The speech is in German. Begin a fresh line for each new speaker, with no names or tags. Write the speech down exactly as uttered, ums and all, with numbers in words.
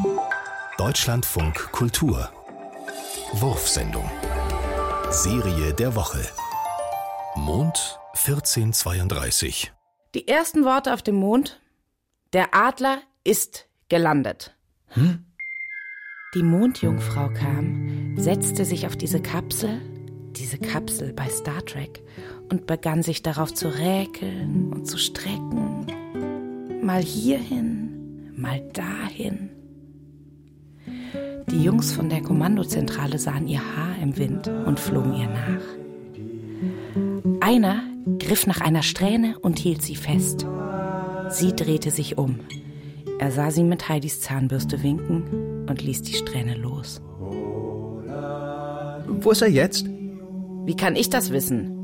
Deutschlandfunk Kultur Wurfsendung Serie der Woche Mond vierzehnhundertzweiunddreißig.
Die ersten Worte auf dem Mond: Der Adler ist gelandet.
Hm?
Die Mondjungfrau kam, setzte sich auf diese Kapsel, diese Kapsel bei Star Trek, und begann sich darauf zu räkeln und zu strecken. Mal hierhin, mal dahin. Die Jungs von der Kommandozentrale sahen ihr Haar im Wind und flogen ihr nach. Einer griff nach einer Strähne und hielt sie fest. Sie drehte sich um. Er sah sie mit Heidis Zahnbürste winken und ließ die Strähne los.
Wo ist er jetzt?
Wie kann ich das wissen?